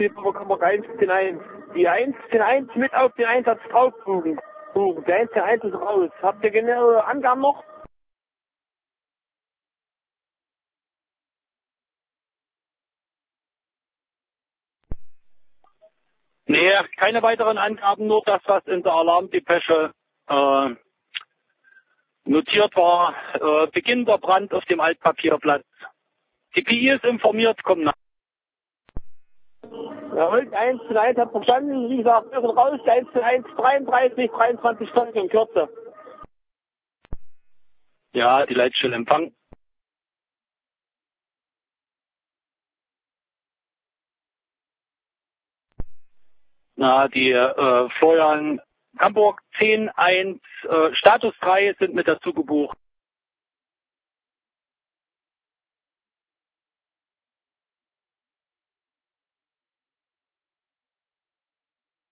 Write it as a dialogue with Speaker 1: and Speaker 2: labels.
Speaker 1: steht aber Hamburg 1-1. Die 1-1 mit auf den Einsatz drauf buchen. Der 1-1 ist raus. Habt ihr genaue Angaben noch?
Speaker 2: Nee, keine weiteren Angaben, nur das, was in der Alarmdepesche notiert war. Beginnender Brand auf dem Altpapierplatz. Die PI ist informiert, kommen nach.
Speaker 1: Jawohl, 1-1 hat verstanden. Wie gesagt, wir sind raus. 1-1, 23 Stunden in Kürze.
Speaker 2: Ja, die Leitstelle Empfang. Na, die Florian Hamburg 10-1, Status 3 sind mit dazu gebucht.